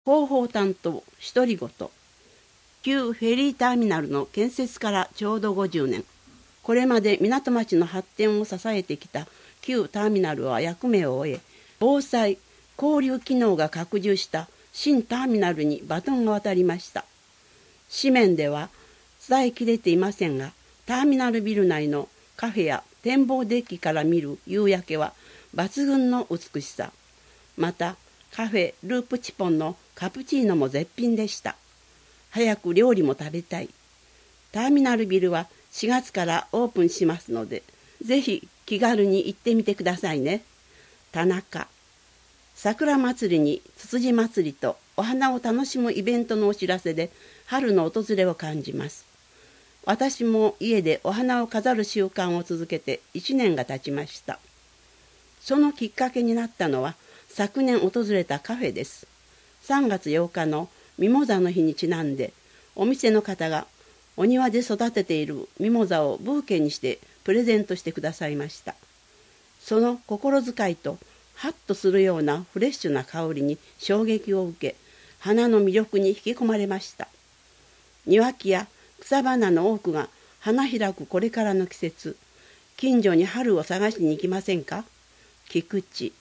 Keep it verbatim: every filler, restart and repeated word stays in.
広報担当独り言。旧フェリーターミナルの建設からちょうどごじゅうねん。これまで港町の発展を支えてきた旧ターミナルは役目を終え、防災・交流機能が拡充した新ターミナルにバトンが渡りました。紙面では伝えきれていませんが、ターミナルビル内のカフェや展望デッキから見る夕焼けは抜群の美しさ。また、カフェループチポンのカプチーノも絶品でした。早く料理も食べたい。ターミナルビルはしがつからオープンしますので、ぜひ気軽に行ってみてくださいね。田中。桜祭りにつつじ祭りとお花を楽しむイベントのお知らせで春の訪れを感じます。私も家でお花を飾る習慣を続けていちねんが経ちました。そのきっかけになったのは昨年訪れたカフェです。さんがつようかのミモザの日にちなんで、お店の方がお庭で育てているミモザをブーケにしてプレゼントしてくださいました。その心遣いとハッとするようなフレッシュな香りに衝撃を受け、花の魅力に引き込まれました。庭木や草花の多くが花開くこれからの季節、近所に春を探しに行きませんか？菊池。